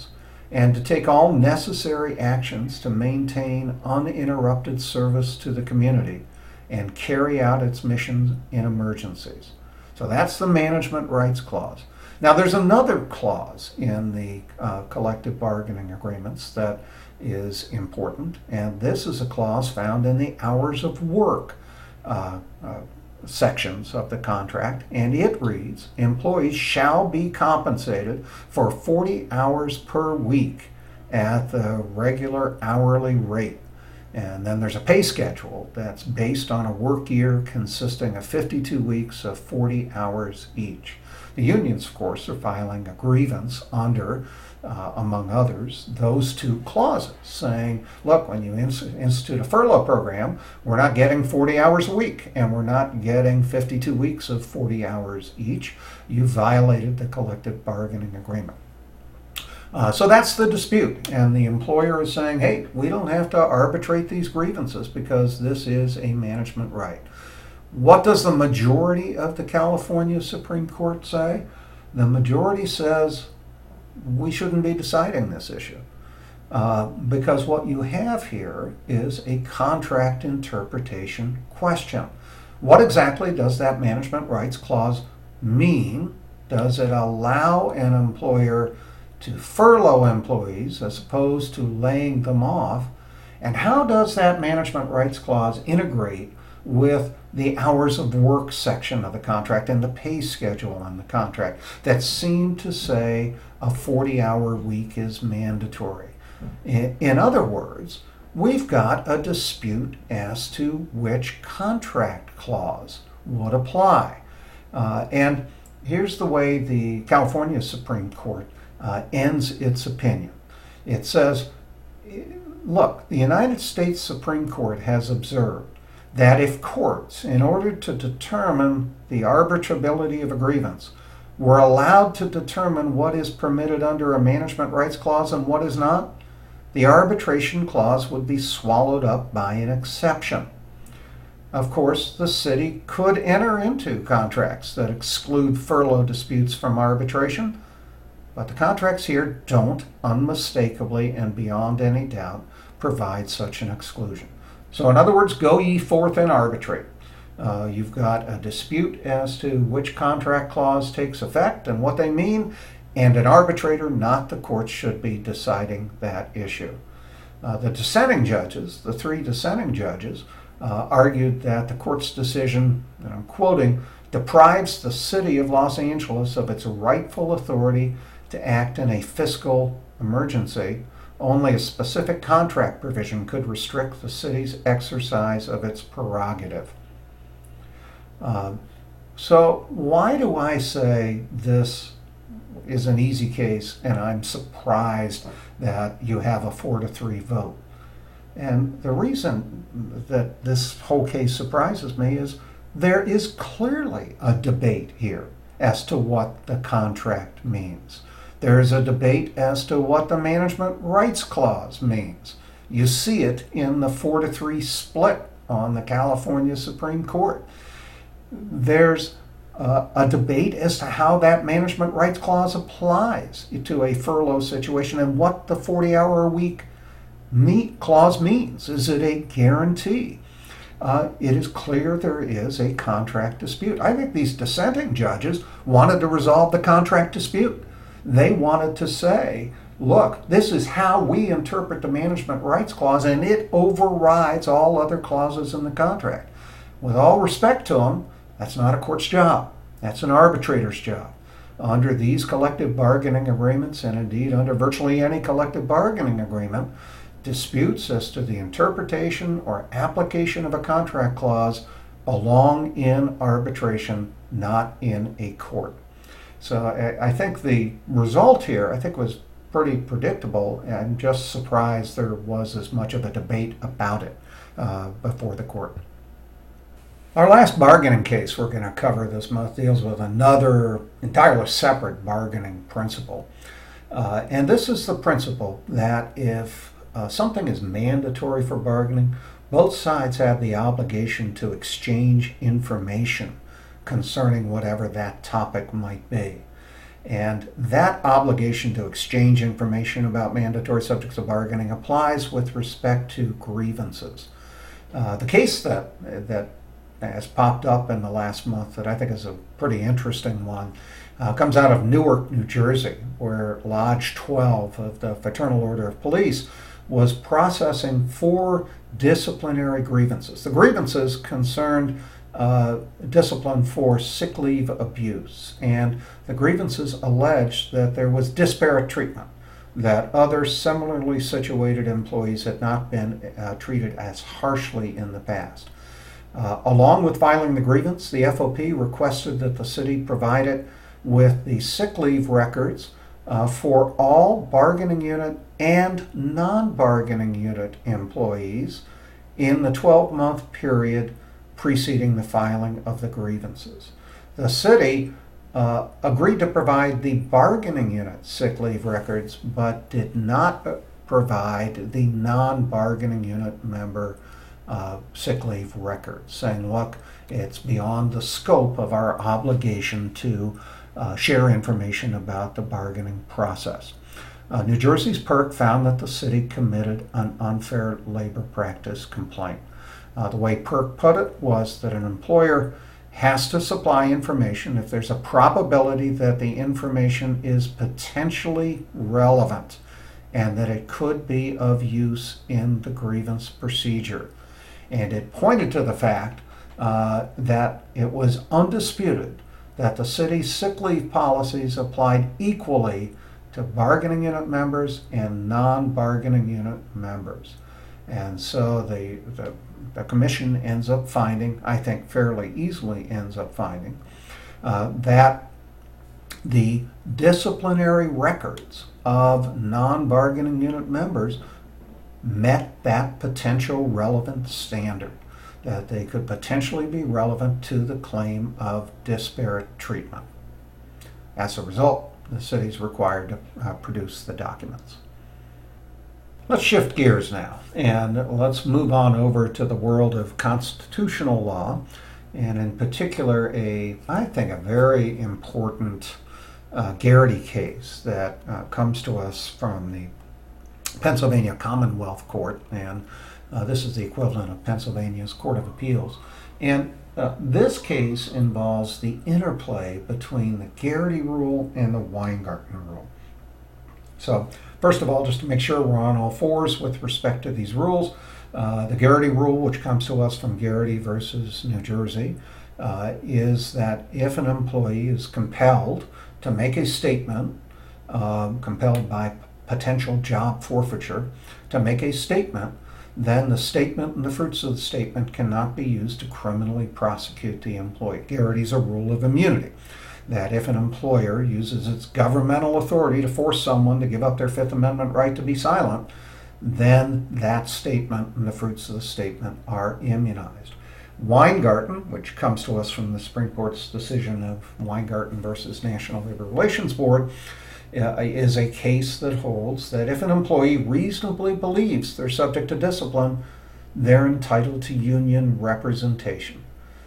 and to take all necessary actions to maintain uninterrupted service to the community and carry out its missions in emergencies. So that's the management rights clause. Now there's another clause in the uh, collective bargaining agreements that is important, and this is a clause found in the hours of work uh, uh, sections of the contract, and it reads, employees shall be compensated for forty hours per week at the regular hourly rate. And then there's a pay schedule that's based on a work year consisting of fifty-two weeks of forty hours each. The unions, of course, are filing a grievance under, uh, among others, those two clauses, saying, look, when you ins- institute a furlough program, we're not getting forty hours a week, and we're not getting fifty-two weeks of forty hours each. You violated the collective bargaining agreement. Uh, so that's the dispute, and the employer is saying, hey, we don't have to arbitrate these grievances because this is a management right. What does the majority of the California Supreme Court say? The majority says we shouldn't be deciding this issue uh, because what you have here is a contract interpretation question. What exactly does that management rights clause mean? Does it allow an employer to furlough employees as opposed to laying them off? And how does that management rights clause integrate with the hours of work section of the contract and the pay schedule on the contract that seem to say a forty-hour week is mandatory? In, in other words, we've got a dispute as to which contract clause would apply. Uh, and here's the way the California Supreme Court uh, ends its opinion. It says, look, the United States Supreme Court has observed that if courts, in order to determine the arbitrability of a grievance, were allowed to determine what is permitted under a management rights clause and what is not, the arbitration clause would be swallowed up by an exception. Of course, the city could enter into contracts that exclude furlough disputes from arbitration, but the contracts here don't unmistakably and beyond any doubt provide such an exclusion. So in other words, go ye forth and arbitrate. Uh, you've got a dispute as to which contract clause takes effect and what they mean, and an arbitrator, not the courts, should be deciding that issue. Uh, the dissenting judges, the three dissenting judges, uh, argued that the court's decision, and I'm quoting, deprives the city of Los Angeles of its rightful authority to act in a fiscal emergency. Only a specific contract provision could restrict the city's exercise of its prerogative. Uh, so why do I say this is an easy case and I'm surprised that you have a four to three vote? And the reason that this whole case surprises me is there is clearly a debate here as to what the contract means. There is a debate as to what the management rights clause means. You see it in the four to three split on the California Supreme Court. There's uh, a debate as to how that management rights clause applies to a furlough situation and what the forty-hour a week meet clause means. Is it a guarantee? Uh, it is clear there is a contract dispute. I think these dissenting judges wanted to resolve the contract dispute. They wanted to say, look, this is how we interpret the management rights clause, and it overrides all other clauses in the contract. With all respect to them, that's not a court's job. That's an arbitrator's job. Under these collective bargaining agreements, and indeed under virtually any collective bargaining agreement, disputes as to the interpretation or application of a contract clause belong in arbitration, not in a court. So I, I think the result here, I think, was pretty predictable. I'm just surprised there was as much of a debate about it uh, before the court. Our last bargaining case we're going to cover this month deals with another entirely separate bargaining principle. Uh, and this is the principle that if uh, something is mandatory for bargaining, both sides have the obligation to exchange information concerning whatever that topic might be. And that obligation to exchange information about mandatory subjects of bargaining applies with respect to grievances. Uh, the case that, that has popped up in the last month that I think is a pretty interesting one uh, comes out of Newark, New Jersey, where Lodge twelve of the Fraternal Order of Police was processing four disciplinary grievances. The grievances concerned uh, discipline for sick leave abuse, and the grievances alleged that there was disparate treatment, that other similarly situated employees had not been uh, treated as harshly in the past. Uh, along with filing the grievance, the F O P requested that the city provide it with the sick leave records uh, for all bargaining unit and non-bargaining unit employees in the twelve-month period preceding the filing of the grievances. The city uh, agreed to provide the bargaining unit sick leave records, but did not provide the non-bargaining unit member uh, sick leave records, saying, look, it's beyond the scope of our obligation to uh, share information about the bargaining process. Uh, New Jersey's PERC found that the city committed an unfair labor practice complaint. Uh, the way PERC put it was that an employer has to supply information if there's a probability that the information is potentially relevant and that it could be of use in the grievance procedure. And it pointed to the fact uh, that it was undisputed that the city's sick leave policies applied equally to bargaining unit members and non-bargaining unit members. And so the, the, the commission ends up finding, I think fairly easily ends up finding, uh, that the disciplinary records of non-bargaining unit members met that potential relevant standard, that they could potentially be relevant to the claim of disparate treatment. As a result, the city is required to uh, produce the documents. Let's shift gears now, and let's move on over to the world of constitutional law, and in particular, a I think a very important uh, Garrity case that uh, comes to us from the Pennsylvania Commonwealth Court, and uh, this is the equivalent of Pennsylvania's Court of Appeals. And uh, this case involves the interplay between the Garrity rule and the Weingarten rule. So, first of all, just to make sure we're on all fours with respect to these rules, uh, the Garrity rule, which comes to us from Garrity versus New Jersey, uh, is that if an employee is compelled to make a statement, um, compelled by potential job forfeiture, to make a statement, then the statement and the fruits of the statement cannot be used to criminally prosecute the employee. Garrity's a rule of immunity, that if an employer uses its governmental authority to force someone to give up their Fifth Amendment right to be silent, then that statement and the fruits of the statement are immunized. Weingarten, which comes to us from the Supreme Court's decision of Weingarten versus National Labor Relations Board, uh, is a case that holds that if an employee reasonably believes they're subject to discipline, they're entitled to union representation.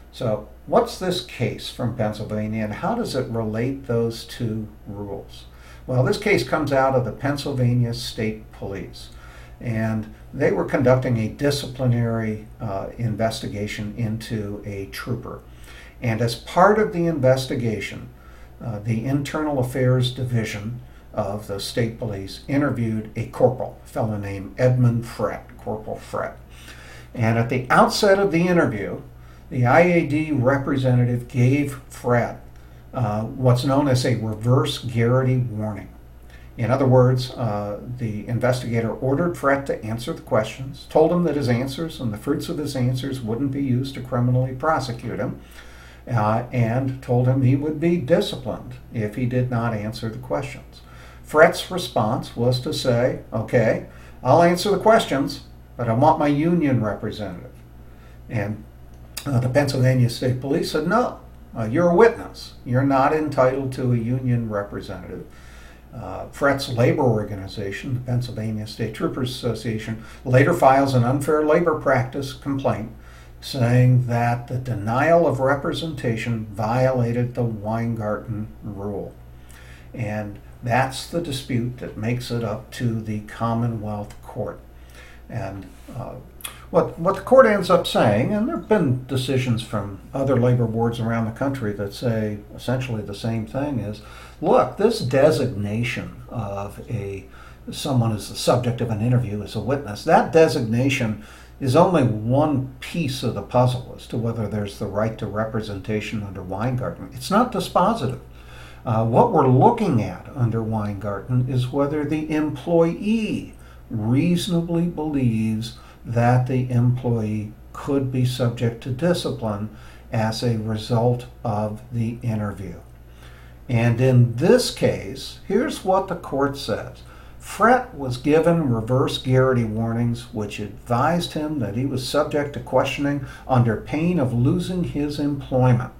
So what's this case from Pennsylvania, and how does it relate those two rules? Well, this case comes out of the Pennsylvania State Police, and they were conducting a disciplinary uh, investigation into a trooper. And as part of the investigation, uh, the Internal Affairs Division of the State Police interviewed a corporal, a fellow named Edmund Frett, Corporal Frett. And at the outset of the interview, the I A D representative gave Frett uh, what's known as a reverse Garrity warning. In other words, uh, the investigator ordered Frett to answer the questions, told him that his answers and the fruits of his answers wouldn't be used to criminally prosecute him, uh, and told him he would be disciplined if he did not answer the questions. Frett's response was to say, okay, I'll answer the questions, but I want my union representative. And Uh, the Pennsylvania State Police said, no, uh, you're a witness. You're not entitled to a union representative. Uh, Frett's labor organization, the Pennsylvania State Troopers Association, later files an unfair labor practice complaint saying that the denial of representation violated the Weingarten rule. And that's the dispute that makes it up to the Commonwealth Court. And uh, what, what the court ends up saying, and there have been decisions from other labor boards around the country that say essentially the same thing, is, look, this designation of a someone as the subject of an interview as a witness, that designation is only one piece of the puzzle as to whether there's the right to representation under Weingarten. It's not dispositive. Uh, what we're looking at under Weingarten is whether the employee reasonably believes that the employee could be subject to discipline as a result of the interview. And in this case, here's what the court says. Frett was given reverse Garrity warnings which advised him that he was subject to questioning under pain of losing his employment.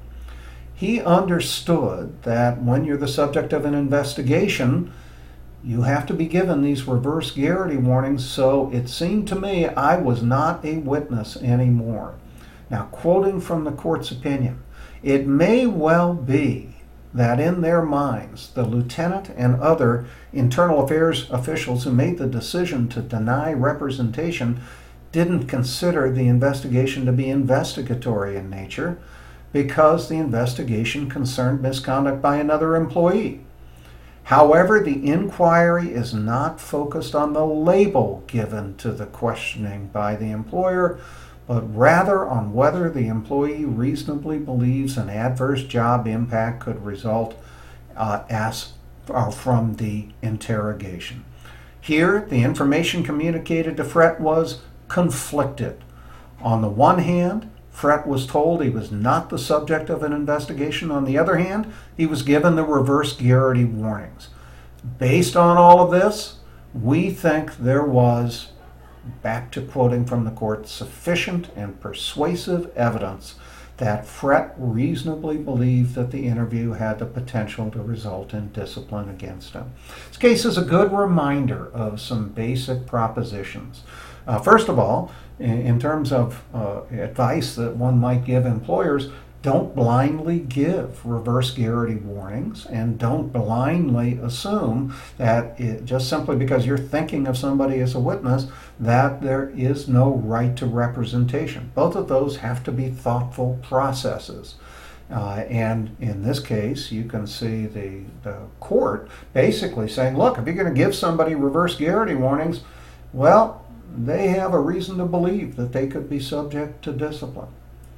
He understood that when you're the subject of an investigation, you have to be given these reverse Garrity warnings, so it seemed to me I was not a witness anymore. Now, quoting from the court's opinion, it may well be that in their minds, the lieutenant and other internal affairs officials who made the decision to deny representation didn't consider the investigation to be investigatory in nature because the investigation concerned misconduct by another employee. However, the inquiry is not focused on the label given to the questioning by the employer, but rather on whether the employee reasonably believes an adverse job impact could result uh, as, uh, from the interrogation. Here, the information communicated to Frett was conflicted. On the one hand, Frett was told he was not the subject of an investigation. On the other hand, he was given the reverse Garrity warnings. Based on all of this, we think there was, back to quoting from the court, sufficient and persuasive evidence that Frett reasonably believed that the interview had the potential to result in discipline against him. This case is a good reminder of some basic propositions. Uh, first of all, in, in terms of uh, advice that one might give employers, don't blindly give reverse Garrity warnings, and don't blindly assume that it, just simply because you're thinking of somebody as a witness, that there is no right to representation. Both of those have to be thoughtful processes. Uh, and in this case, you can see the, the court basically saying, look, if you're going to give somebody reverse Garrity warnings, well, they have a reason to believe that they could be subject to discipline.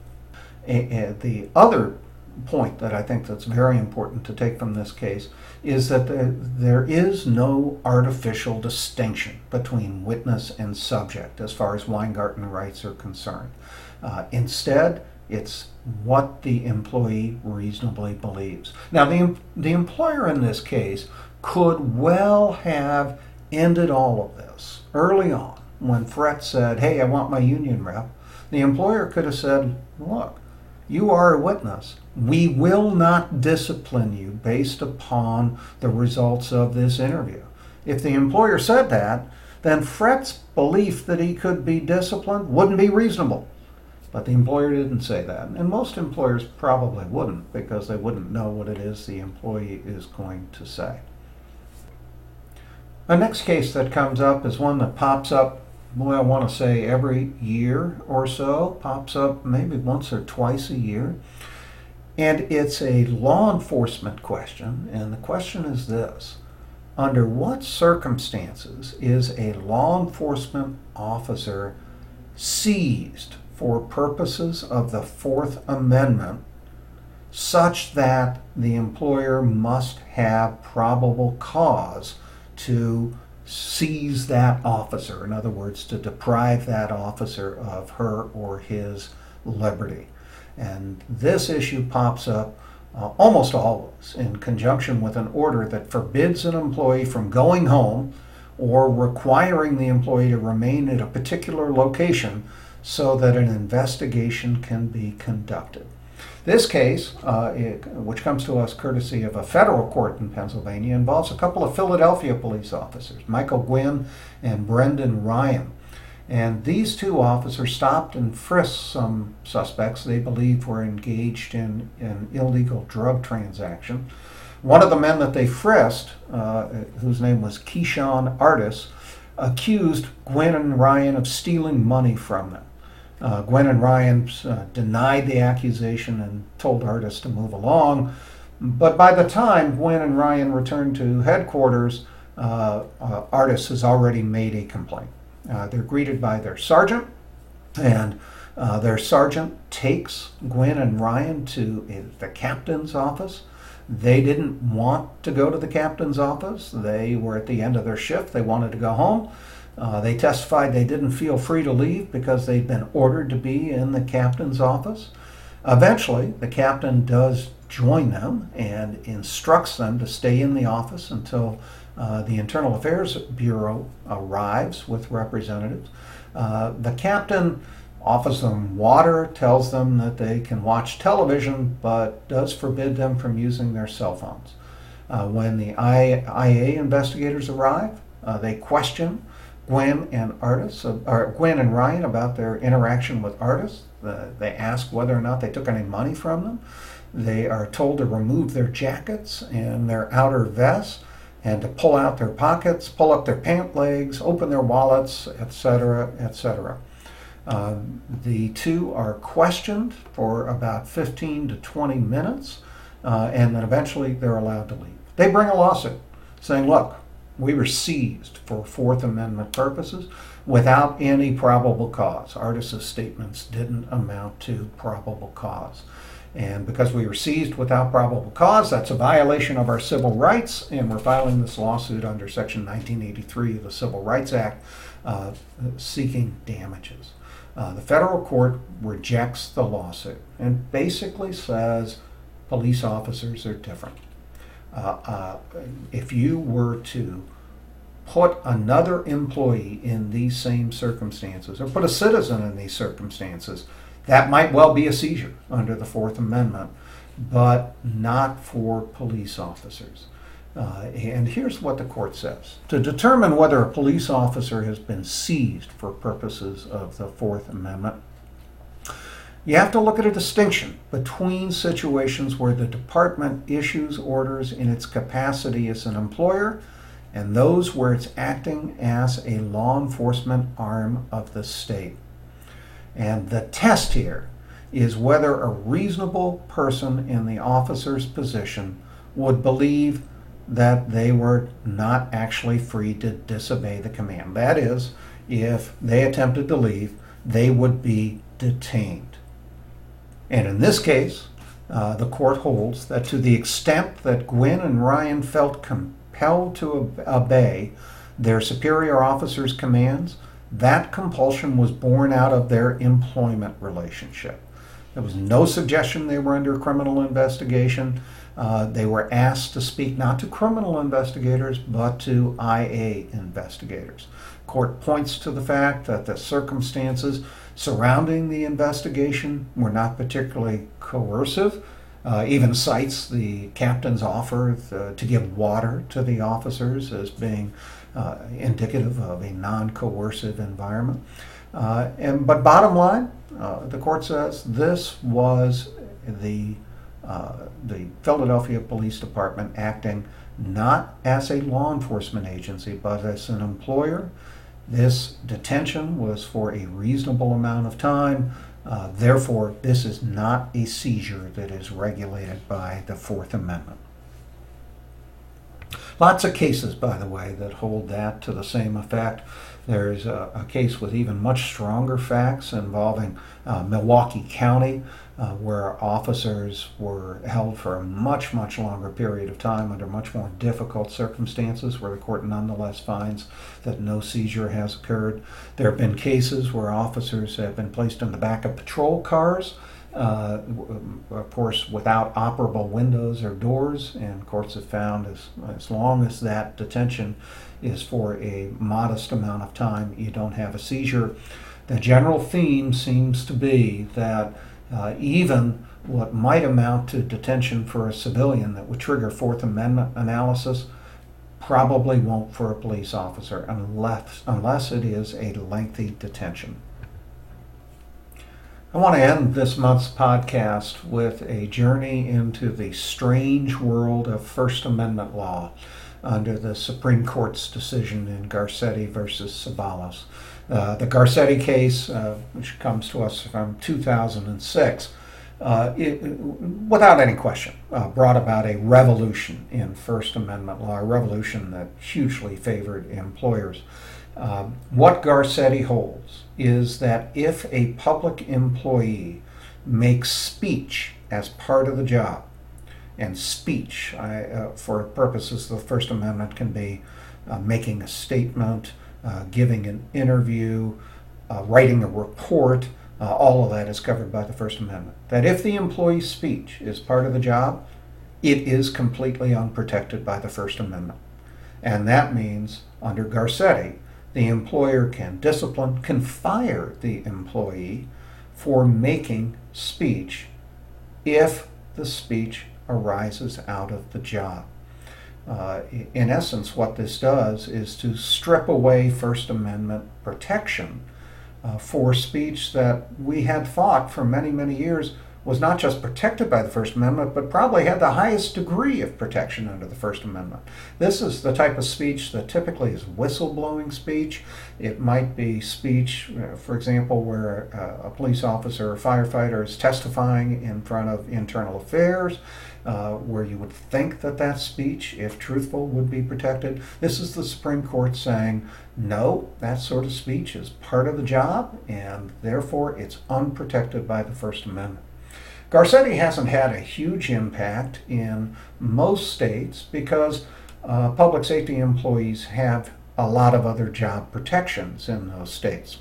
And the other point that I think that's very important to take from this case is that there, there is no artificial distinction between witness and subject as far as Weingarten rights are concerned. Uh, instead, it's what the employee reasonably believes. Now, the, the employer in this case could well have ended all of this early on when Frett said, hey, I want my union rep. The employer could have said, look, you are a witness. We will not discipline you based upon the results of this interview. If the employer said that, then Frett's belief that he could be disciplined wouldn't be reasonable. But the employer didn't say that. And most employers probably wouldn't, because they wouldn't know what it is the employee is going to say. The next case that comes up is one that pops up, well, I want to say every year or so, pops up maybe once or twice a year. And it's a law enforcement question, and the question is this: under what circumstances is a law enforcement officer seized for purposes of the Fourth Amendment such that the employer must have probable cause to seize that officer? In other words, to deprive that officer of her or his liberty. And this issue pops up uh, almost always in conjunction with an order that forbids an employee from going home or requiring the employee to remain at a particular location so that an investigation can be conducted. This case, uh, it, which comes to us courtesy of a federal court in Pennsylvania, involves a couple of Philadelphia police officers, Michael Gwynn and Brendan Ryan. And these two officers stopped and frisked some suspects they believed were engaged in an illegal drug transaction. One of the men that they frisked, uh, whose name was Keyshawn Artis, accused Gwen and Ryan of stealing money from them. Uh, Gwen and Ryan uh, denied the accusation and told Artis to move along. But by the time Gwen and Ryan returned to headquarters, uh, uh, Artis has already made a complaint. Uh, they're greeted by their sergeant, and uh, their sergeant takes Gwen and Ryan to uh, the captain's office. They didn't want to go to the captain's office. They were at the end of their shift. They wanted to go home. Uh, they testified they didn't feel free to leave because they'd been ordered to be in the captain's office. Eventually, the captain does join them and instructs them to stay in the office until uh, the Internal Affairs Bureau arrives with representatives. Uh, the captain offers them water, tells them that they can watch television, but does forbid them from using their cell phones. Uh, when the I A investigators arrive, uh, they question Gwen and Artis, uh, or Gwen and Ryan about their interaction with Artis. Uh, they ask whether or not they took any money from them. They are told to remove their jackets and their outer vests and to pull out their pockets, pull up their pant legs, open their wallets, et cetera, et cetera. Uh, the two are questioned for about fifteen to twenty minutes, uh, and then eventually they're allowed to leave. They bring a lawsuit saying, look, we were seized for Fourth Amendment purposes without any probable cause. Artis' statements didn't amount to probable cause. And because we were seized without probable cause, that's a violation of our civil rights, and we're filing this lawsuit under Section nineteen eighty-three of the Civil Rights Act, uh, seeking damages. Uh, the federal court rejects the lawsuit and basically says police officers are different. Uh, uh, if you were to put another employee in these same circumstances, or put a citizen in these circumstances, that might well be a seizure under the Fourth Amendment, but not for police officers. Uh, and here's what the court says. To determine whether a police officer has been seized for purposes of the Fourth Amendment, you have to look at a distinction between situations where the department issues orders in its capacity as an employer and those where it's acting as a law enforcement arm of the state. And the test here is whether a reasonable person in the officer's position would believe that they were not actually free to disobey the command. That is, if they attempted to leave, they would be detained. And in this case, uh, the court holds that to the extent that Gwen and Ryan felt compelled to obey their superior officer's commands, that compulsion was born out of their employment relationship. There was no suggestion they were under criminal investigation. Uh, they were asked to speak not to criminal investigators, but to I A investigators. Court points to the fact that the circumstances surrounding the investigation were not particularly coercive. Uh, even cites the captain's offer th- to give water to the officers as being uh, indicative of a non-coercive environment. Uh, and but bottom line, uh, the court says this was the uh, the Philadelphia Police Department acting not as a law enforcement agency, but as an employer. This detention was for a reasonable amount of time. Uh, therefore, this is not a seizure that is regulated by the Fourth Amendment. Lots of cases, by the way, that hold that to the same effect. There's a, a case with even much stronger facts involving uh, Milwaukee County, uh, where officers were held for a much, much longer period of time under much more difficult circumstances, where the court nonetheless finds that no seizure has occurred. There have been cases where officers have been placed in the back of patrol cars, uh, of course, without operable windows or doors, and courts have found as, as long as that detention is for a modest amount of time, you don't have a seizure. The general theme seems to be that uh, even what might amount to detention for a civilian that would trigger Fourth Amendment analysis probably won't for a police officer unless, unless it is a lengthy detention. I want to end this month's podcast with a journey into the strange world of First Amendment law under the Supreme Court's decision in Garcetti versus Ceballos. Uh, the Garcetti case, uh, which comes to us from two thousand six, uh, it, without any question, uh, brought about a revolution in First Amendment law, a revolution that hugely favored employers. Um, what Garcetti holds is that if a public employee makes speech as part of the job, and speech, I, uh, for purposes of the First Amendment, can be uh, making a statement, uh, giving an interview, uh, writing a report, uh, all of that is covered by the First Amendment. That if the employee's speech is part of the job, it is completely unprotected by the First Amendment. And that means, under Garcetti, the employer can discipline, can fire the employee for making speech if the speech arises out of the job. Uh, in essence, what this does is to strip away First Amendment protection uh, for speech that we had thought for many, many years was not just protected by the First Amendment, but probably had the highest degree of protection under the First Amendment. This is the type of speech that typically is whistleblowing speech. It might be speech, uh, for example, where uh, a police officer or firefighter is testifying in front of internal affairs, uh, where you would think that that speech, if truthful, would be protected. This is the Supreme Court saying, no, that sort of speech is part of the job, and therefore it's unprotected by the First Amendment. Garcetti hasn't had a huge impact in most states because uh, public safety employees have a lot of other job protections in those states.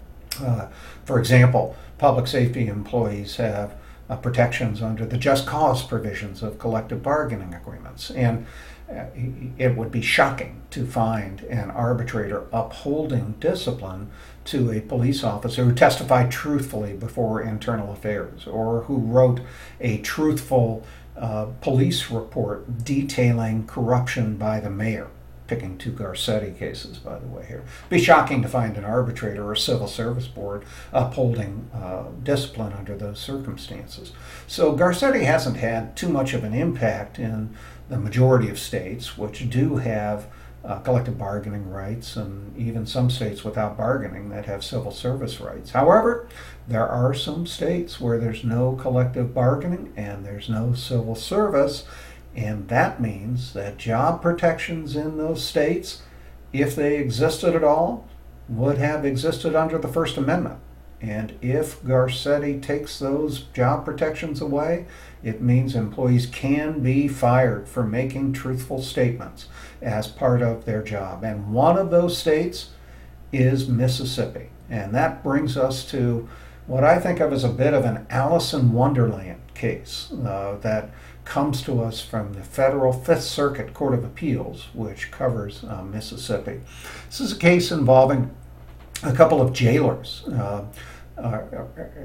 Uh, for example, public safety employees have uh, protections under the just cause provisions of collective bargaining agreements. And uh, it would be shocking to find an arbitrator upholding discipline to a police officer who testified truthfully before internal affairs or who wrote a truthful uh, police report detailing corruption by the mayor, picking two Garcetti cases, by the way, here. It'd be shocking to find an arbitrator or a civil service board upholding uh, discipline under those circumstances. So Garcetti hasn't had too much of an impact in the majority of states, which do have Uh, collective bargaining rights, and even some states without bargaining that have civil service rights. However, there are some states where there's no collective bargaining and there's no civil service, and that means that job protections in those states, if they existed at all, would have existed under the First Amendment. And if Garcetti takes those job protections away, it means employees can be fired for making truthful statements as part of their job. And one of those states is Mississippi. And that brings us to what I think of as a bit of an Alice in Wonderland case uh, that comes to us from the Federal Fifth Circuit Court of Appeals, which covers uh, Mississippi. This is a case involving a couple of jailers, uh, uh, uh,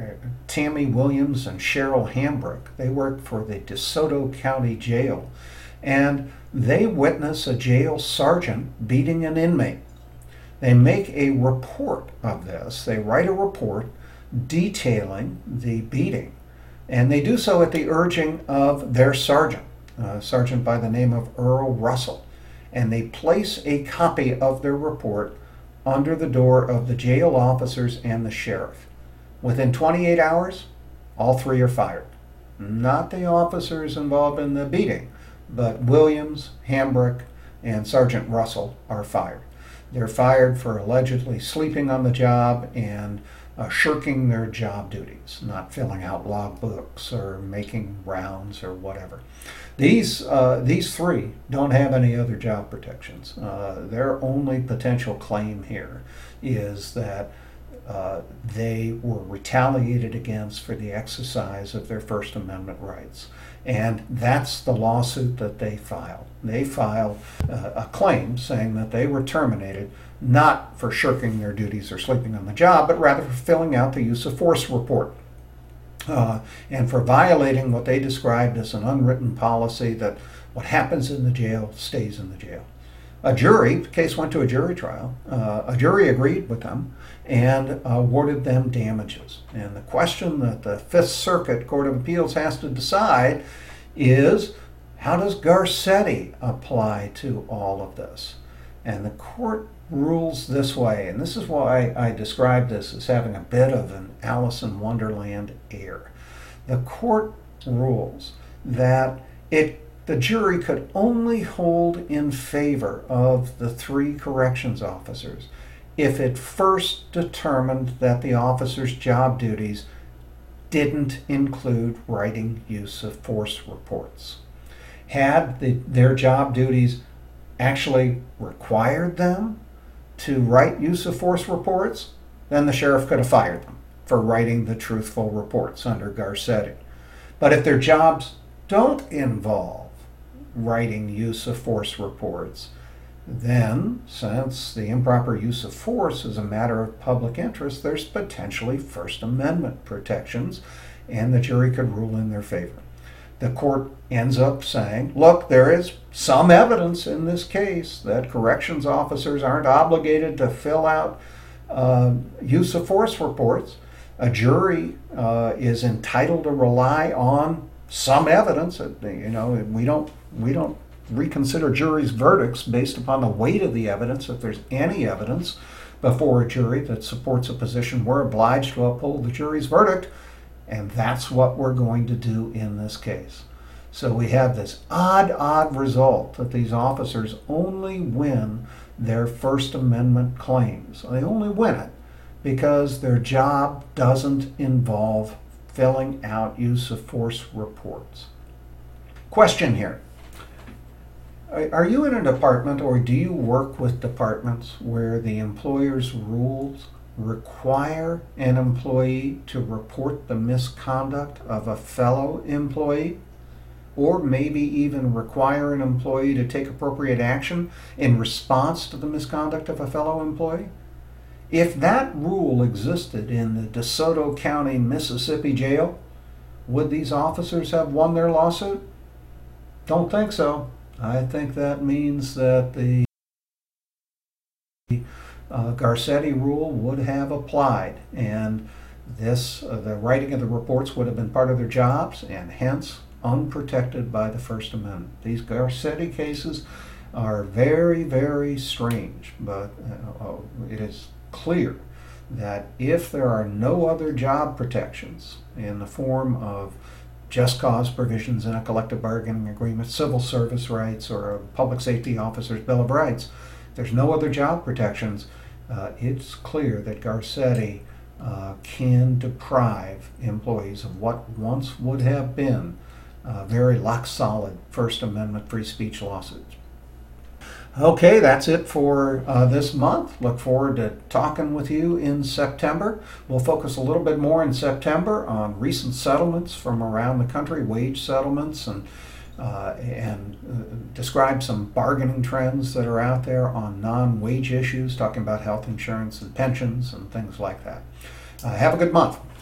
Tammy Williams and Cheryl Hambrook. They worked for the DeSoto County Jail, and they witness a jail sergeant beating an inmate. They make a report of this. They write a report detailing the beating, and they do so at the urging of their sergeant, a sergeant by the name of Earl Russell, and they place a copy of their report under the door of the jail officers and the sheriff. Within twenty-eight hours, all three are fired. Not the officers involved in the beating, but Williams, Hambrook, and Sergeant Russell are fired. They're fired for allegedly sleeping on the job and uh, shirking their job duties, not filling out log books or making rounds or whatever. These uh, these three don't have any other job protections. Uh, their only potential claim here is that uh, they were retaliated against for the exercise of their First Amendment rights. And that's the lawsuit that they filed. They filed uh, a claim saying that they were terminated not for shirking their duties or sleeping on the job, but rather for filling out the use of force report. Uh, and for violating what they described as an unwritten policy that what happens in the jail stays in the jail. a jury, the case went to a jury trial, uh, a jury agreed with them and awarded them damages. And the question that the Fifth Circuit Court of Appeals has to decide is, how does Garcetti apply to all of this? And the court rules this way, and this is why I describe this as having a bit of an Alice in Wonderland air. The court rules that it the jury could only hold in favor of the three corrections officers if it first determined that the officers' job duties didn't include writing use of force reports. Had the, their job duties actually required them to write use of force reports, then the sheriff could have fired them for writing the truthful reports under Garcetti. But if their jobs don't involve writing use of force reports, then, since the improper use of force is a matter of public interest, there's potentially First Amendment protections, and the jury could rule in their favor. The court ends up saying, look, there is some evidence in this case that corrections officers aren't obligated to fill out uh, use of force reports. A jury uh, is entitled to rely on some evidence. You know, we don't we don't reconsider juries' verdicts based upon the weight of the evidence. If there's any evidence before a jury that supports a position, we're obliged to uphold the jury's verdict, and that's what we're going to do in this case. So we have this odd, odd result that these officers only win their First Amendment claims. They only win it because their job doesn't involve filling out use of force reports. Question here. Are you in a department, or do you work with departments where the employer's rules require an employee to report the misconduct of a fellow employee, or maybe even require an employee to take appropriate action in response to the misconduct of a fellow employee? If that rule existed in the DeSoto County, Mississippi jail, would these officers have won their lawsuit? Don't think so. I think that means that the uh, Garcetti rule would have applied, and this, uh, the writing of the reports would have been part of their jobs, and hence unprotected by the First Amendment. These Garcetti cases are very, very strange, but uh, it is clear that if there are no other job protections in the form of just cause provisions in a collective bargaining agreement, civil service rights, or a public safety officer's Bill of Rights, if there's no other job protections, uh, it's clear that Garcetti uh, can deprive employees of what once would have been uh, very rock-solid First Amendment free speech lawsuits. Okay, that's it for uh, this month. Look forward to talking with you in September. We'll focus a little bit more in September on recent settlements from around the country, wage settlements, and uh, and uh, describe some bargaining trends that are out there on non-wage issues, talking about health insurance and pensions and things like that. Uh, have a good month.